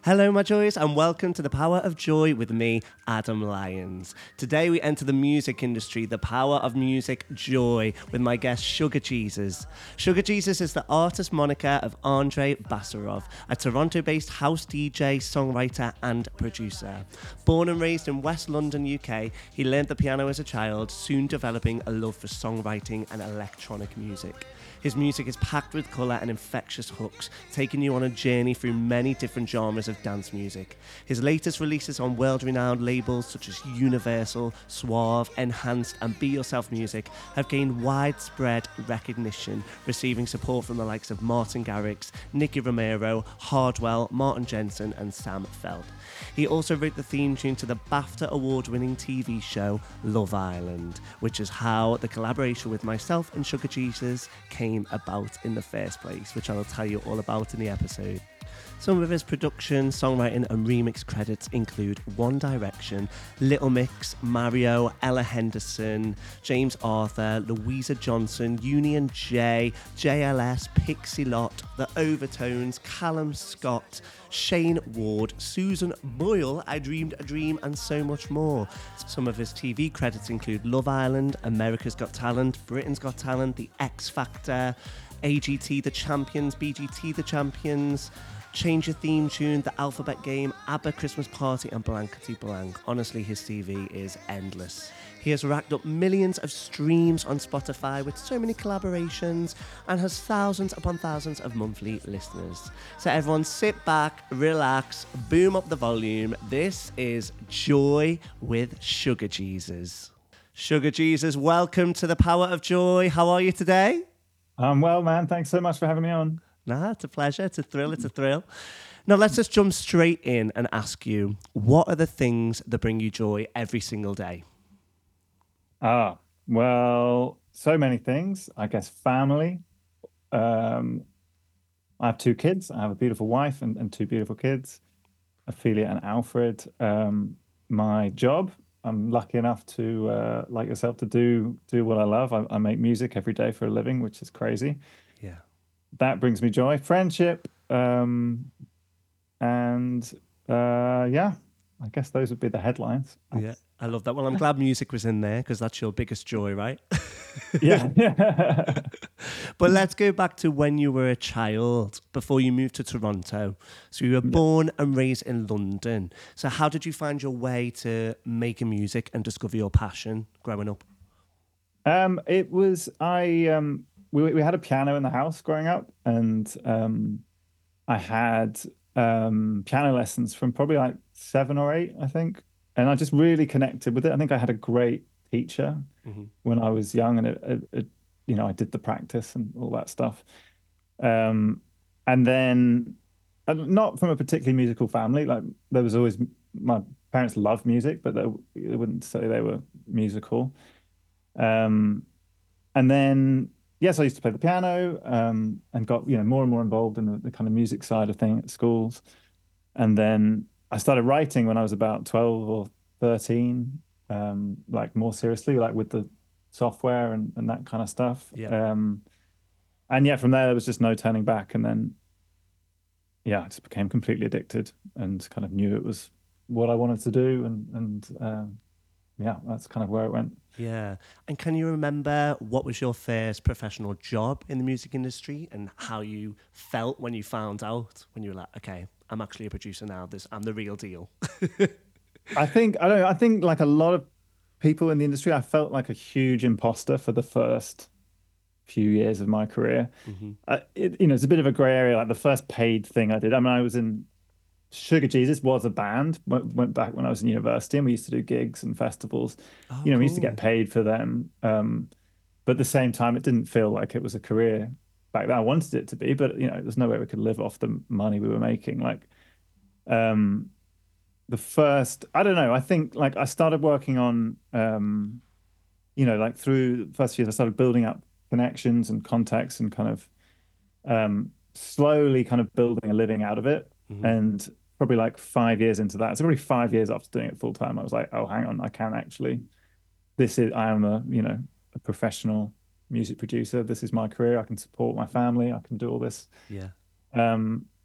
Hello, my joys, and welcome to The Power of Joy with me, Adam Lyons. Today, we enter the music industry, the power of music, joy, with my guest, Sugar Jesus. Sugar Jesus is the artist moniker of Andrei Basarov, a Toronto-based house DJ, songwriter, and producer. Born and raised in West London, UK, he learned the piano as a child, soon developing a love for songwriting and electronic music. His music is packed with colour and infectious hooks, taking you on a journey through many different genres of dance music. His latest releases on world-renowned labels such as Universal, Suave, Enhanced and Be Yourself Music have gained widespread recognition, receiving support from the likes of Martin Garrix, Nicky Romero, Hardwell, Martin Jensen and Sam Feld. He also wrote the theme tune to the BAFTA award-winning TV show Love Island, which is how the collaboration with myself and Sugar Jesus came about in the first place, which I'll tell you all about in the episode. Some of his production, songwriting and remix credits include One Direction, Little Mix, Mario, Ella Henderson, James Arthur, Louisa Johnson, Union J, JLS, Pixie Lott, The Overtones, Callum Scott, Shane Ward, Susan Boyle, I Dreamed a Dream, and so much more. Some of his TV credits include Love Island, America's Got Talent, Britain's Got Talent, The X Factor, AGT The Champions, BGT The Champions, Change Your Theme Tune, The Alphabet Game, ABBA Christmas Party, and Blankety Blank. Honestly, his CV is endless. He has racked up millions of streams on Spotify with so many collaborations and has thousands upon thousands of monthly listeners. So everyone sit back, relax, boom up the volume. This is Joy with Sugar Jesus. Sugar Jesus, welcome to The Power of Joy. How are you today? I'm well, man. Thanks so much for having me on. Nah, it's a pleasure. It's a thrill. It's a thrill. Now, let's just jump straight in and ask you, what are the things that bring you joy every single day? Well, so many things. I guess family. I have two kids. I have a beautiful wife and two beautiful kids, Ophelia and Alfred. My job. I'm lucky enough to, like yourself, to do what I love. I make music every day for a living, which is crazy. Yeah. That brings me joy. Friendship. Yeah, I guess those would be the headlines. Yeah, I love that. Well, I'm glad music was in there because that's your biggest joy, right? Yeah. But let's go back to when you were a child, before you moved to Toronto. So you were born and raised in London. So how did you find your way to making music and discover your passion growing up? It was we had a piano in the house growing up, and I had piano lessons from probably like 7 or 8, I think, and I just really connected with it. I think I had a great teacher when I was young, and I did the practice and all that stuff. And then, not from a particularly musical family. Like there was always my parents loved music, but they wouldn't say they were musical. And then, yes, I used to play the piano, and got more and more involved in the kind of music side of things at schools. And then I started writing when I was about 12 or 13, like more seriously, like with the software and that kind of stuff. Yeah. And yeah, from there was just no turning back. And then, yeah, I just became completely addicted and kind of knew it was what I wanted to do. And yeah, that's kind of where it went. Yeah. And can you remember what was your first professional job in the music industry and how you felt when you found out, when you were like, okay, I'm actually a producer now. I'm the real deal. I don't know. I think like a lot of people in the industry, I felt like a huge imposter for the first few years of my career. It's a bit of a gray area. Like the first paid thing I did, I mean, I was in Sugar Jesus was a band. Went back when I was in university, and we used to do gigs and festivals. Oh, We used to get cool. paid for them. But at the same time, it didn't feel like it was a career back then. I wanted it to be, but there's no way we could live off the money we were making. Like, the first, I don't know. I think like I started working on, like through the first years, I started building up connections and contacts and kind of slowly kind of building a living out of it. And probably like 5 years into that, so probably 5 years after doing it full time, I was like, oh, hang on, I can actually, I am a professional music producer. This is my career. I can support my family. I can do all this. Yeah. But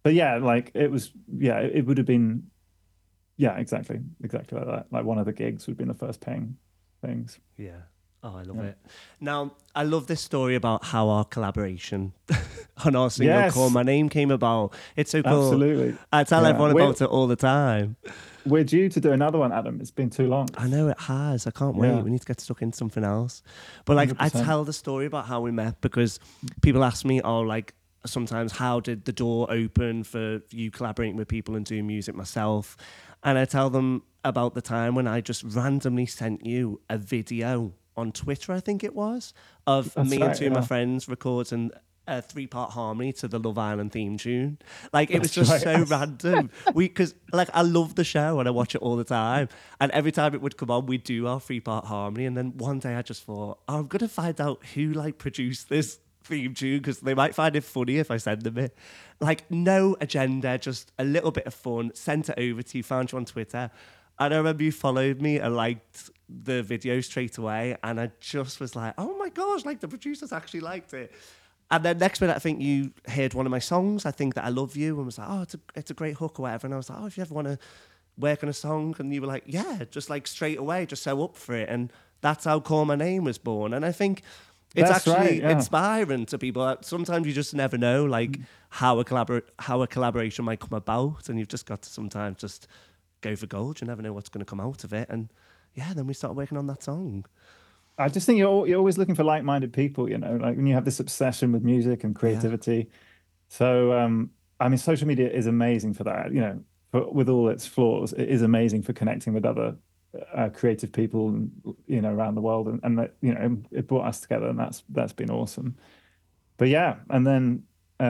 but yeah, like it was, yeah, it would have been, yeah, exactly like that. Like one of the gigs would have been the first paying things. Yeah. Oh, I love Yeah. it. Now, I love this story about how our collaboration on our single Call Yes, My Name came about. It's so cool. absolutely. I tell Yeah, everyone about it all the time. we're due to do another one, Adam. It's been too long. I know it has. I can't wait. Yeah, We need to get stuck in something else. But like, I 100%. tell the story about how we met because people ask me, oh, like, sometimes how did the door open for you collaborating with people and doing music myself? And I tell them about the time when I just randomly sent you a video on Twitter, I think it was, of That's me and right. two of my Yeah, friends recording a 3-part harmony to the Love Island theme tune. Like, it was that's just right. so random. Because like, I love the show and I watch it all the time. And every time it would come on, we'd do our 3-part harmony. And then one day I just thought, oh, I'm gonna find out who like produced this theme tune because they might find it funny if I send them it. Like, no agenda, just a little bit of fun. Sent it over to you, found you on Twitter. And I remember you followed me and liked the video straight away. And I just was like, oh my gosh, like the producers actually liked it. And then next minute, I think you heard one of my songs, I think that I Love You, and was like, oh, it's a great hook or whatever. And I was like, oh, if you ever want to work on a song, and you were like, yeah, just like straight away, just so up for it. And that's how Call My Name was born. And I think it's That's right. actually Yeah. inspiring to people. Sometimes you just never know, like how a collaboration might come about, and you've just got to sometimes just go for gold. You never know what's going to come out of it. And yeah, then we started working on that song. I just think you're always looking for like-minded people, like when you have this obsession with music and Yeah, creativity. So, I mean, social media is amazing for that, with all its flaws, it is amazing for connecting with other creative people, around the world, and that, it brought us together, and that's been awesome. But yeah, and then,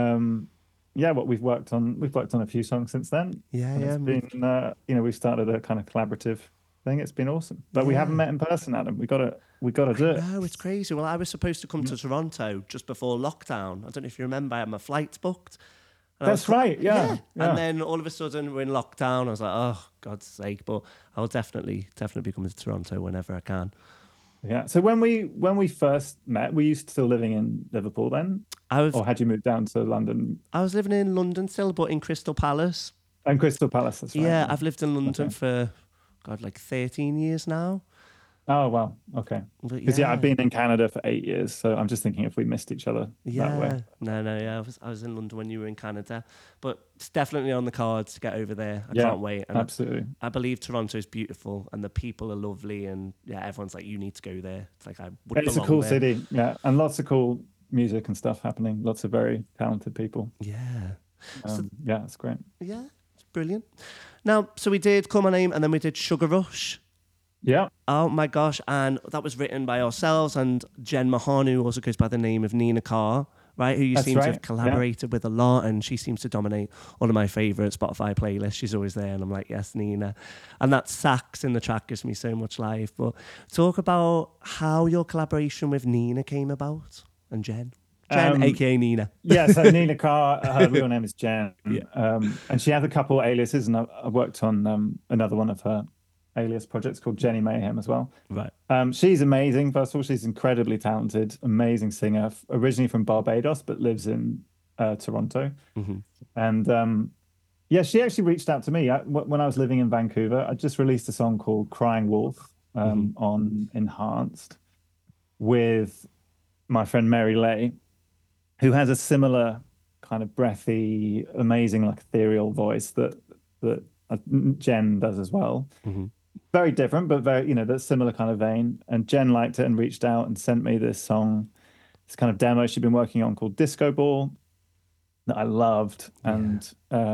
yeah, what we've worked on a few songs since then, yeah, and yeah, it's been, we've started a kind of collaborative thing. It's been awesome, but we haven't yeah. met in person, Adam. We gotta I do it. know, it's crazy. Well, I was supposed to come to Toronto just before lockdown. I don't know if you remember, I had my flights booked. And I was That's right. yeah. Yeah, And yeah. then all of a sudden we're in lockdown. I was like, oh, God's sake. But I'll definitely be coming to Toronto whenever I can. Yeah. So when we first met, were you still living in Liverpool then, I've or had you moved down to London I was living in London still, but in Crystal Palace. and Crystal Palace? That's right. Yeah, Yeah. I've lived in London Okay. for God, like 13 years now. Oh wow. Okay. But Because yeah, I've yeah. been in Canada for 8 years, so I'm just thinking if we missed each other that way. Yeah, no, yeah. I was in London when you were in Canada, but it's definitely on the cards to get over there. I Yeah. can't wait, and Absolutely. I believe Toronto is beautiful, and the people are lovely, and yeah, everyone's like, you need to go there. It's like I would It's a belong cool there. city. Yeah, and lots of cool music and stuff happening. Lots of very talented people. Yeah, so Yeah, it's great. yeah, it's brilliant. Now, so we did Call My Name, and then we did Sugar Rush. Yeah, Oh my gosh, and that was written by ourselves and Jen Mahan, who also goes by the name of Nina Carr, right? Who you that's seem to right. have Yeah. collaborated with a lot, and she seems to dominate one of my favourite Spotify playlists. She's always there, and I'm like, yes, Nina. And that sax in the track gives me so much life. But talk about how your collaboration with Nina came about, and Jen. Jen, Um, aka Nina. yeah, so Nina Carr, her real name is Jen, Yeah. and she has a couple aliases, and I worked on another one of her alias projects called Jenny Mayhem as well. Right. She's amazing. First of all, she's incredibly talented, amazing singer, originally from Barbados, but lives in Toronto. Mm-hmm. And yeah, she actually reached out to me when I was living in Vancouver. I just released a song called Crying Wolf Mm-hmm. on Enhanced with my friend Mary Lay, who has a similar kind of breathy, amazing, like ethereal voice that Jen does as well. Mm-hmm. Very different, but very, that similar kind of vein. And Jen liked it and reached out and sent me this song, this kind of demo she'd been working on called Disco Ball that I loved. Yeah. And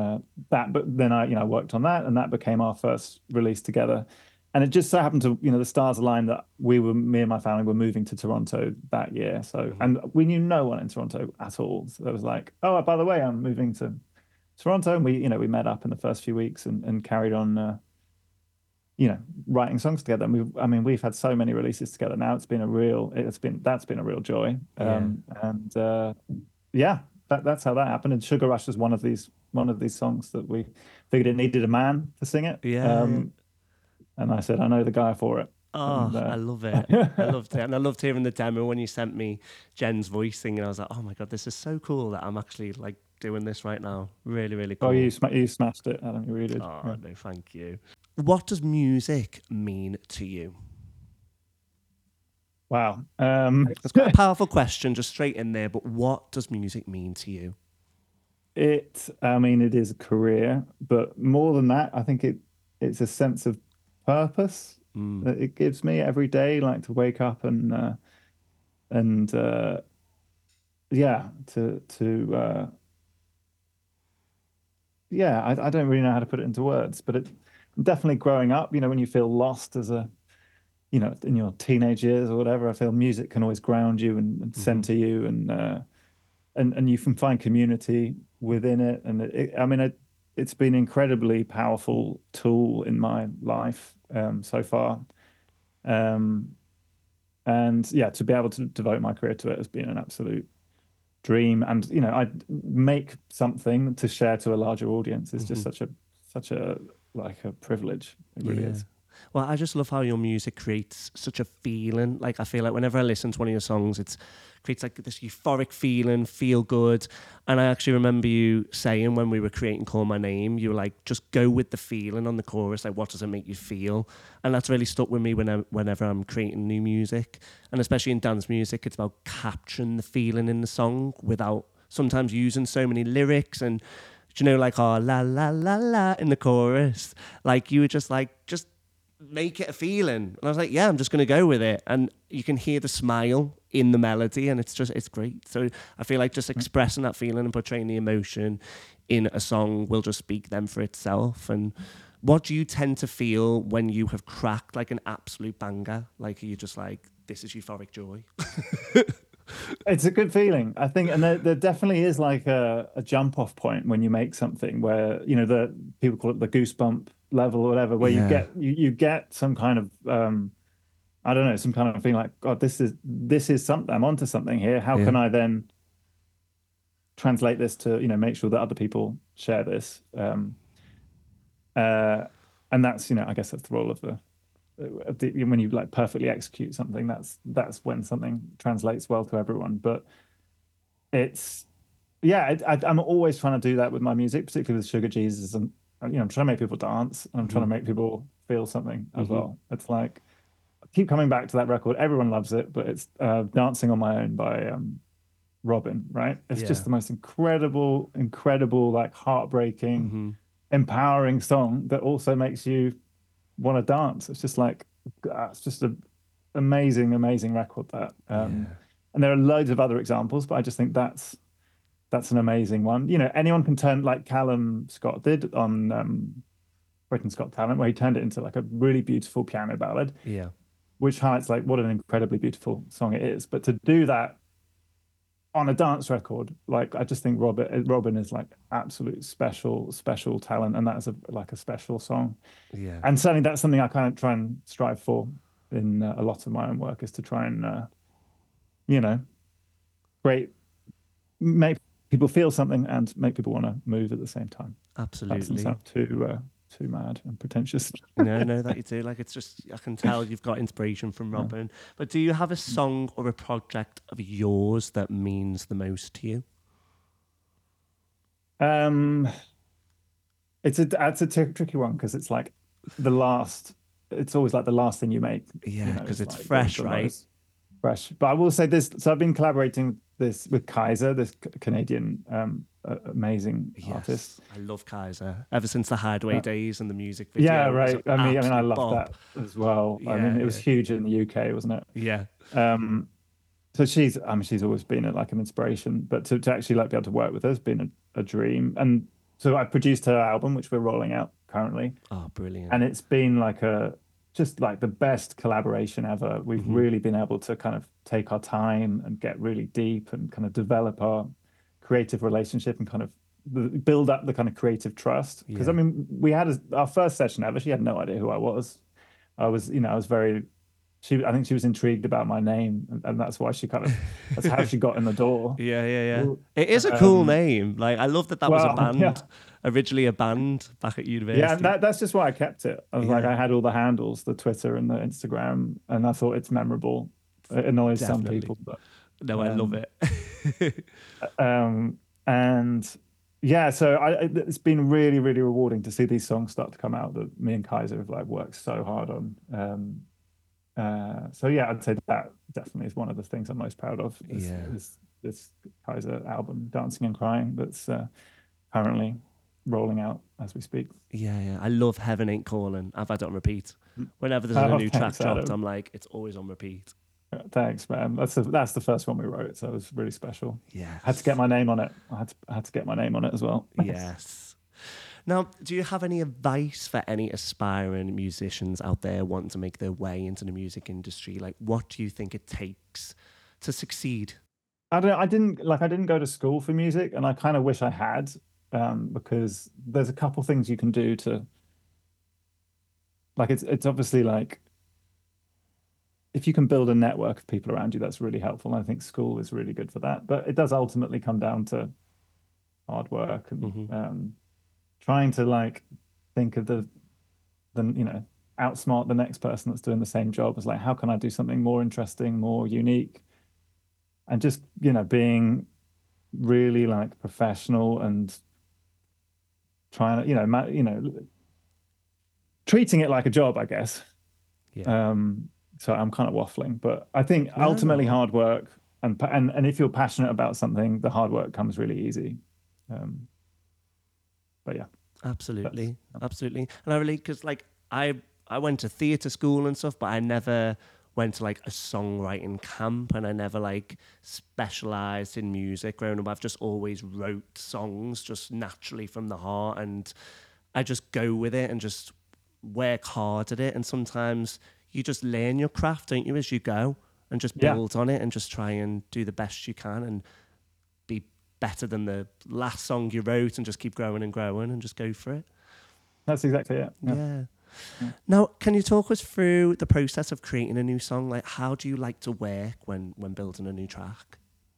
but then I worked on that, and that became our first release together. And it just so happened to, the stars aligned that me and my family were moving to Toronto that year. So, and we knew no one in Toronto at all. So it was like, oh, by the way, I'm moving to Toronto. And we met up in the first few weeks and carried on, writing songs together. And we've had so many releases together now. That's been a real joy. Yeah. And yeah, that's how that happened. And Sugar Rush is one of these songs that we figured it needed a man to sing it. Yeah. And I said, I know the guy for it. Oh, And I love it. I loved it. And I loved hearing the demo when you sent me Jen's voice singing. I was like, oh my God, this is so cool that I'm actually like doing this right now. Really, really Oh, cool. you smashed it, Adam. You really did. Oh, Yeah. no, thank you. What does music mean to you? Wow. It's quite a powerful question, just straight in there, but what does music mean to you? I mean, it is a career, but more than that, I think it's a sense of purpose Mm. that it gives me every day, like to wake up and yeah, yeah, I don't really know how to put it into words, but it definitely growing up, when you feel lost as in your teenage years or whatever, I feel music can always ground you and Hmm. center you and you can find community within it. And I mean, it's been an incredibly powerful tool in my life so far. Um, and yeah, to be able to devote my career to it has been an absolute dream. And I make something to share to a larger audience is just Hmm. such a like a privilege. It really Yeah. is. Well, I just love how your music creates such a feeling. Like, I feel like whenever I listen to one of your songs, it creates like this euphoric feeling, feel good. And I actually remember you saying when we were creating Call My Name, you were like, just go with the feeling on the chorus. Like, what does it make you feel? And that's really stuck with me whenever I'm creating new music. And especially in dance music, it's about capturing the feeling in the song without sometimes using so many lyrics and like, oh, la, la, la, la in the chorus. Like, you were just like, just make it a feeling. And I was like, yeah, I'm just going to go with it. And you can hear the smile in the melody, and it's great. So I feel like just expressing that feeling and portraying the emotion in a song will just speak them for itself. And what do you tend to feel when you have cracked like an absolute banger? Like, are you just like, this is euphoric joy? It's a good feeling, I think, and there definitely is like a jump off point when you make something where the people call it the goosebump level or whatever, where Yeah. you get some kind of I don't know, some kind of feeling like, God, this is something. I'm onto something here. How Yeah. can I then translate this to make sure that other people share this? Uh, and that's I guess that's the role of when you like perfectly execute something. That's when something translates well to everyone. But it's yeah, I'm always trying to do that with my music, particularly with Sugar Jesus, and I'm trying to make people dance, and I'm trying Hmm. to make people feel something as Hmm. well. It's like I keep coming back to that record. Everyone loves it, but it's "Dancing on My Own" by Robin. Right? It's just Yeah. the most incredible, incredible, like heartbreaking, Hmm. empowering song that also makes you want to dance. It's just like it's just an amazing, amazing record that. Yeah. And there are loads of other examples, but I just think that's an amazing one. Anyone can turn like Callum Scott did on Britain's Got Talent, where he turned it into like a really beautiful piano ballad, Yeah. which highlights like what an incredibly beautiful song it is. But to do that on a dance record, like I just think Robin is like absolute special, special talent, and that's like a special song. Yeah. And certainly that's something I kind of try and strive for in a lot of my own work is to try and you know create make people feel something and make people want to move at the same time. That doesn't Absolutely. sound too mad and pretentious. No, that you do. Like, it's just, I can tell you've got inspiration from Yeah. Robin. But do you have a song or a project of yours that means the most to you? Um, it's a tricky one because it's like the last. It's always like the last thing you make. Yeah, because Is it's like fresh, the right? most fresh. But I will say this. So I've been collaborating this with Kaiser, this Canadian amazing artist. Yes, I love Kaiser. Ever since the Hideaway Uh, days and the music yeah, video was an right. I mean, I absolute love bomb. that as well. I Yeah, mean, it was yeah, huge in the UK, wasn't it? yeah. Um, so she's always been like an inspiration, but to actually like be able to work with her has been a dream. And so I produced her album, which we're rolling out currently, Oh, brilliant. and it's been like just like the best collaboration ever. We've Hmm. really been able to kind of take our time and get really deep and kind of develop our creative relationship and kind of build up the kind of creative trust. Because I Yeah. mean, we had our first session ever. She had no idea who I was. I was very I think she was intrigued about my name, and that's why that's how she got in the door. Yeah, yeah, yeah. Well, It is a cool Um, name. Like, I love that that was a well, band, yeah, originally a band back at yeah, university. that's just why I kept it. I was like, Yeah, I had all the handles, the Twitter and the Instagram, and I thought it's memorable. It annoys some definitely. people, but No, I love um, it. um, and yeah, so it's been really, really rewarding to see these songs start to come out that me and Kaiser have like worked so hard on. So yeah, I'd say that definitely is one of the things I'm most proud of Yeah. is this Kaiser album, Dancing and Crying, that's currently rolling out as we speak. Yeah, yeah. I love Heaven Ain't Calling. I've had it on repeat. Whenever there's a Oh, new track thanks, dropped, Adam. I'm like, it's always on repeat. Thanks, man. That's the first one we wrote, so it was really special. I had to get Yes. my name on it. I had to get my name on it as well. Yes. Now, do you have any advice for any aspiring musicians out there wanting to make their way into the music industry? Like, what do you think it takes to succeed? I didn't go to school for music, and I kind of wish I had, because there's a couple things you can do to like it's obviously like if you can build a network of people around you, that's really helpful. And I think school is really good for that. But it does ultimately come down to hard work and Hmm. trying to like think of the outsmart the next person that's doing the same job as like how can I do something more interesting, more unique, and just being really like professional and trying to treating it like a job, I guess. Yeah. Um, so I'm kind of waffling, but I think No, ultimately no. hard work and if you're passionate about something, the hard work comes really easy. Um, but yeah, that's Absolutely. Absolutely. And I really, because like, I went to theatre school and stuff, but I never went to like a songwriting camp and I never like specialized in music growing up. I've just always wrote songs just naturally from the heart and I just go with it and just work hard at it. And sometimes you just learn your craft, don't you, as you go and just yeah, build on it and just try and do the best you can and be better than the last song you wrote and just keep growing and just go for it. that's exactly it. Yeah. Yeah. Yeah. Now, can you talk us through the process of creating a new song? Like, how do you like to work when building a new track?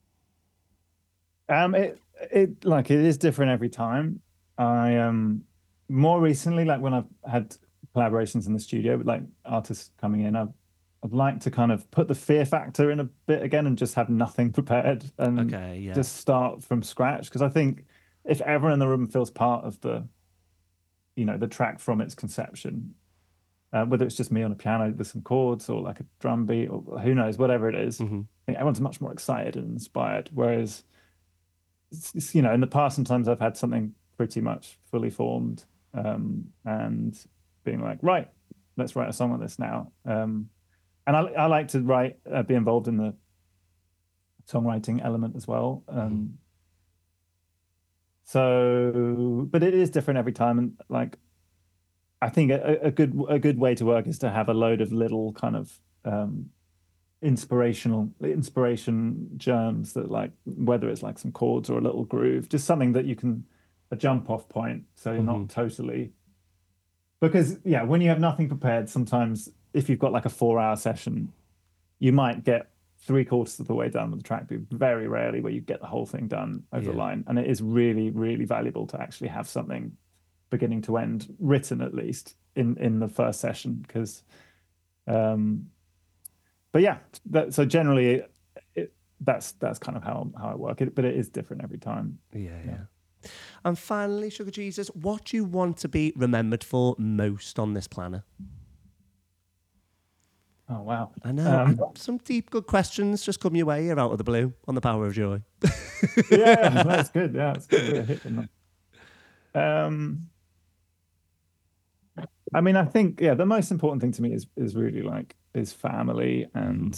It is different every time. I more recently, like when I've had collaborations in the studio with like artists coming in, I've liked to kind of put the fear factor in a bit again and just have nothing prepared and Okay, yeah. just start from scratch. Because I think if everyone in the room feels part of the track from its conception, whether it's just me on a piano with some chords or like a drum beat or who knows, whatever it is, Hmm. I think everyone's much more excited and inspired. Whereas in the past, sometimes I've had something pretty much fully formed, and being like, right, let's write a song on this now. And I like to be involved in the songwriting element as well. Hmm. But it is different every time. And like, I think a good way to work is to have a load of little kind of inspiration germs that like whether it's like some chords or a little groove, just something that you can a jump off point so you're Hmm. not totally because yeah, when you have nothing prepared, sometimes if you've got like a 4 hour session, you might get 3/4 of the way done with the track, but very rarely where you get the whole thing done over the Yeah. line. And it is really, really valuable to actually have something beginning to end written at least in the first session because um but yeah, so generally, that's kind of how I work it, but it is different every time. Yeah, Yeah. yeah. And finally, Sugar Jesus, what do you want to be remembered for most on this planet? Oh wow. I know. Um, Some deep, good questions just come your way here out of the blue on the Power of Joy. yeah, that's good. Yeah, it's good way of hitting them. Um, I mean, I think the most important thing to me is really like is family Hmm. and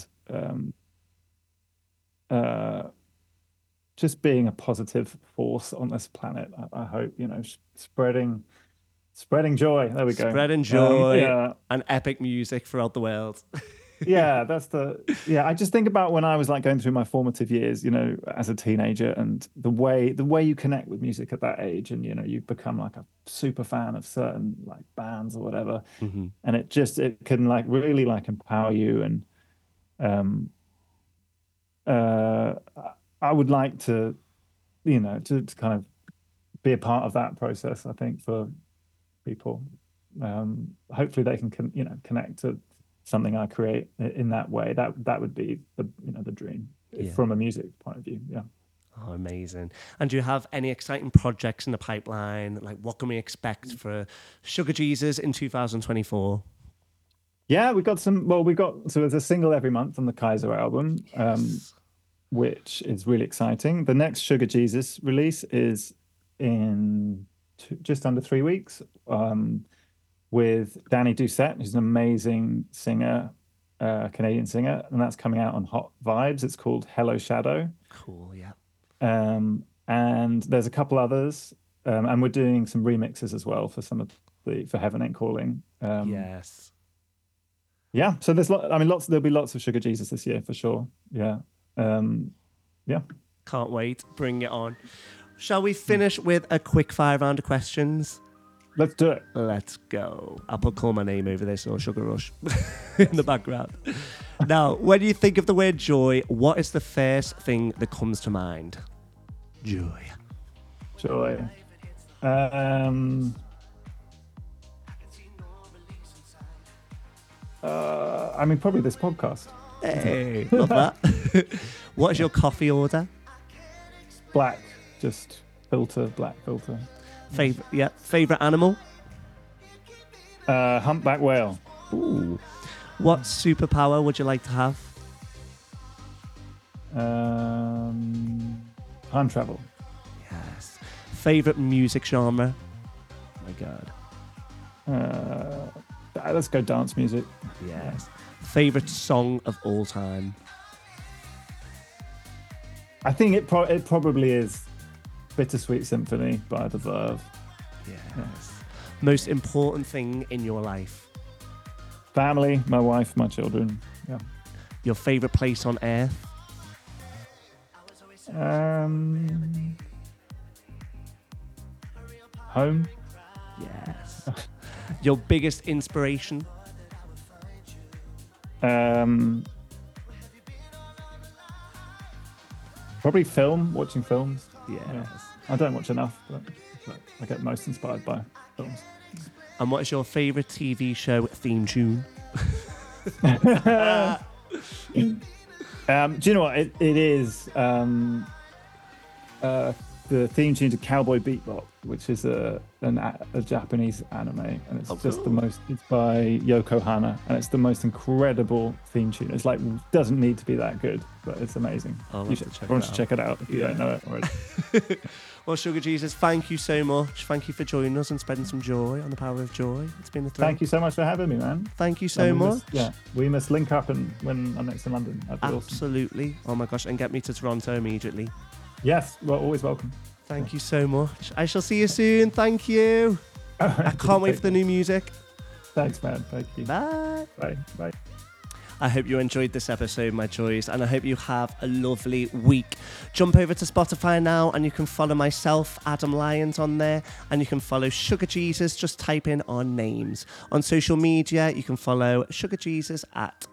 uh, just being a positive force on this planet. I hope spreading joy. There we go. Spreading joy Yeah, and epic music throughout the world. yeah, I just think about when I was like going through my formative years, as a teenager and the way you connect with music at that age and you become like a super fan of certain like bands or whatever Hmm. and it can like really like empower you and um uh I would like to kind of be a part of that process, I think, for people. Hopefully they can connect to something I create in that way. That would be the dream Yeah. from a music point of view. Yeah. Oh, amazing. And do you have any exciting projects in the pipeline? Like, what can we expect for Sugar Jesus in 2024? Yeah, we got some. Well, we got so there's a single every month on the Kaiser album, Yes. which is really exciting. The next Sugar Jesus release is in just under 3 weeks, with Danny Doucette, who's an amazing singer, Canadian singer, and that's coming out on Hot Vibes. It's called Hello Shadow. Cool, yeah. And there's a couple others, and we're doing some remixes as well for some of for Heaven Ain't Calling. Yes. Yeah, so there'll be lots of Sugar Jesus this year for sure. Yeah. Yeah. Can't wait. Bring it on. Shall we finish with a quick fire round of questions? Let's do it. Let's go. I'll put Call My Name over this or Sugar Rush in the background. Now, when you think of the word joy, what is the first thing that comes to mind? Joy. Joy. Probably this podcast. Hey, love that. What is your coffee order? Black, just black filter. Favorite animal? Humpback whale. Ooh. What superpower would you like to have? Time travel. Yes. Favorite music genre? Oh my God. Let's go dance music. Yes. Favorite song of all time? I think it probably is Bittersweet Symphony by The Verve. Yes. Most important thing in your life? Family, my wife, my children. Yeah. Your favorite place on earth? Home. Yes. Your biggest inspiration? Probably watching films. Yes. Yeah. I don't watch enough, but I get most inspired by films. And what is your favorite TV show theme tune? Do you know what? It is the theme tune to Cowboy Bebop, which is a Japanese anime, and it's the most. It's by Yoko Hana, and it's the most incredible theme tune. It's like doesn't need to be that good, but it's amazing. Everyone should check it out if you don't know it already. Well, Sugar Jesus, thank you so much. Thank you for joining us and spreading some joy on the Power of Joy. It's been a thrill. Thank you so much for having me, man. Thank you so much. We must link up and when I'm next in London. That'd be Absolutely. Awesome. Oh my gosh, and get me to Toronto immediately. Yes, well, always welcome. Thank you so much. I shall see you soon. Thank you. I can't wait for the new music. Thanks, man. Thank you. Bye. Bye. Bye. I hope you enjoyed this episode, my joys, and I hope you have a lovely week. Jump over to Spotify now and you can follow myself, Adam Lyons, on there, and you can follow Sugar Jesus. Just type in our names. On social media, you can follow Sugar Jesus at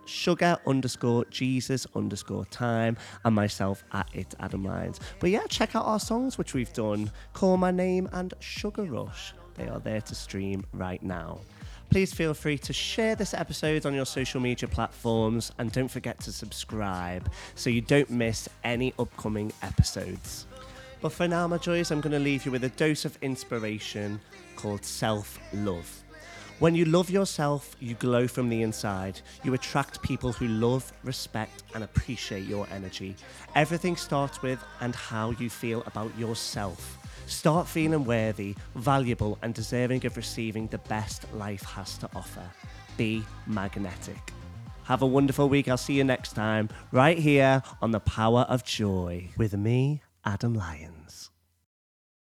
sugar_Jesus_time and myself at it, Adam Lyons. But yeah, check out our songs, which we've done, Call My Name and Sugar Rush. They are there to stream right now. Please feel free to share this episode on your social media platforms and don't forget to subscribe so you don't miss any upcoming episodes. But for now, my joys, I'm going to leave you with a dose of inspiration called self-love. When you love yourself, you glow from the inside. You attract people who love, respect, and appreciate your energy. Everything starts with and how you feel about yourself. Start feeling worthy, valuable, and deserving of receiving the best life has to offer. Be magnetic. Have a wonderful week. I'll see you next time, right here on The Power of Joy with me, Adam Lyons.